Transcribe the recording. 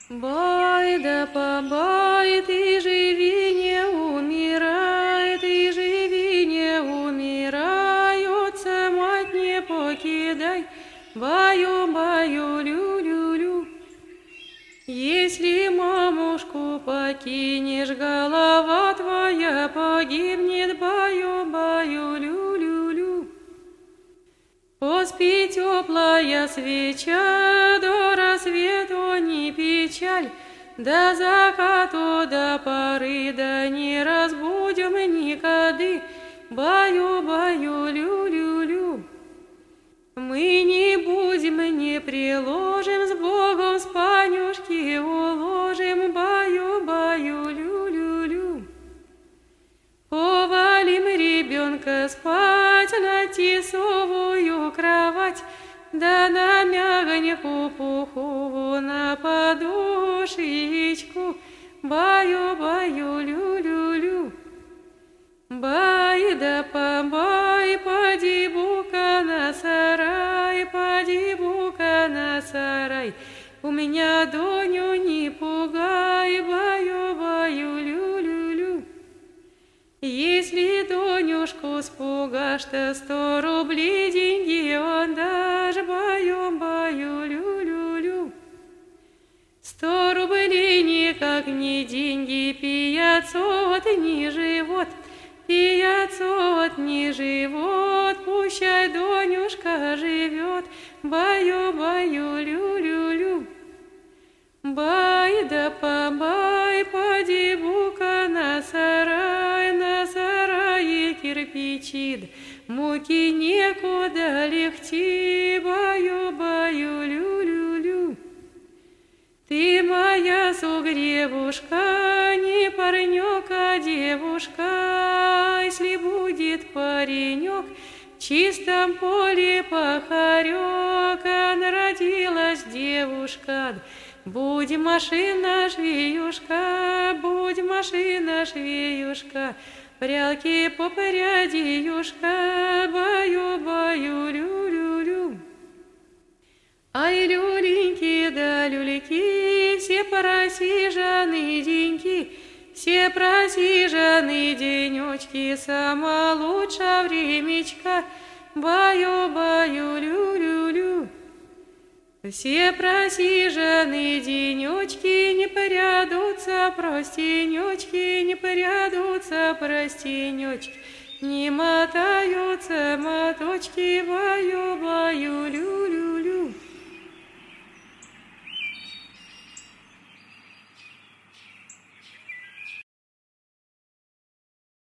Бай да побай, ты живи, не умирай, ты живи, не умирай, отца мать не покидай, баю, баю, лю-лю-лю. Если мамушку покинешь, голова твоя погибнет, баю, баю, лю-лю-лю. Поспи, теплая свеча, до рассвету не печаль, до закату, до поры, да не разбудим никады, баю, баю, лю-лю-лю. Мы не будем, не приложим, с Богом спанюшки уложим, баю, баю, лю-лю-лю. Повалим ребенка спать на тесовую кровать, да на мягоньку пухову, на подушечку, баю, баю, лю-лю-лю. Бай да побай, поди бука на сарай, поди бука на сарай. У меня Доню не пугай, баю, баю, лю-лю-лю. Если Донюшку спугашь, то 100 рублей деньги отдашь, баю, баю, лю-лю-лю. 100 рублей никак не деньги, 500 не живот, 500 не живот, пущай Донюшка живет, баю, баю, лю-лю-лю. Бай да побай, поди бука на сарае кирпичит, муки некуда легти, баю, баю, лю-лю-лю. Ты моя сугревушка, не паренек, а девушка, если будет паренек, в чистом поле пахарек, а народилась девушка. Будь машина швеюшка, будь машина швеюшка, прялки по порядиюшка, баю, баю, лю-лю-лю. Ай, люленьки да люльки, все просижаны деньки, все просижаны денечки, сама лучшая времечка, баю, баю, лю-лю-лю. Все просижаны денечки, не порядутся простенечки, не порядутся простенечки, не мотаются моточки, баю, баю, лю-лю-лю.